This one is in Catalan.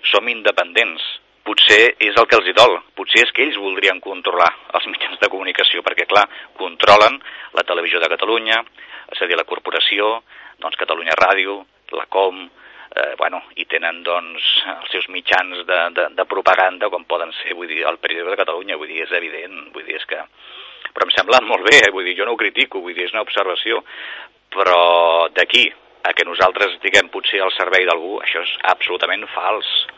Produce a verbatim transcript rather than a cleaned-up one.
som independents. Potser és el que els hi dol, potser és que ells voldrien controlar els mitjans de comunicació, perquè, clar, controlen la Televisió de Catalunya, és a dir, la corporació, doncs Catalunya Ràdio, la Com, eh, bueno, i tenen, doncs, els seus mitjans de, de, de propaganda, com poden ser, vull dir, el Periòdic de Catalunya, vull dir, és evident, vull dir, és que... Però em sembla molt bé, eh? Vull dir, jo no ho critico, vull dir, és una observació, però d'aquí a que nosaltres estiguem potser al servei d'algú, això és absolutament fals.